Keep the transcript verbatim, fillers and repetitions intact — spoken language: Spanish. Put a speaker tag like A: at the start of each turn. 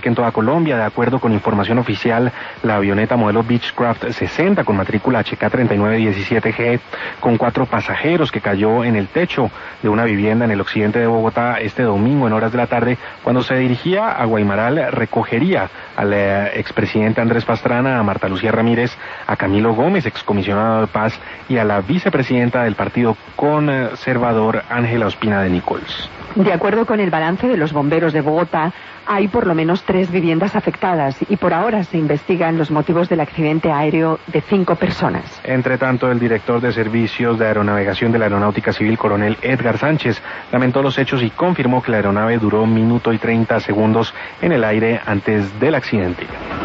A: que en toda Colombia. De acuerdo con información oficial, la avioneta modelo Beechcraft sesenta con matrícula H K treinta y nueve diecisiete G con cuatro pasajeros que cayó en el techo de una vivienda en el occidente de Bogotá este domingo en horas de la tarde. Cuando se dirigía a Guaymaral, recogería al eh, expresidente Andrés Pastrana, a Marta Lucía Ramírez, a Camilo Gómez, excomisionado de paz, y a la vicepresidenta del Partido Conservador, Ángela Ospina de Nichols.
B: De acuerdo con el balance de los bomberos de Bogotá, hay por lo menos tres viviendas afectadas y por ahora se investigan los motivos del accidente aéreo de cinco personas.
A: Entre tanto, el director de Servicios de Aeronavegación de la Aeronáutica Civil, coronel Edgar Sánchez, lamentó los hechos y confirmó que la aeronave duró un minuto y treinta segundos en el aire antes del accidente.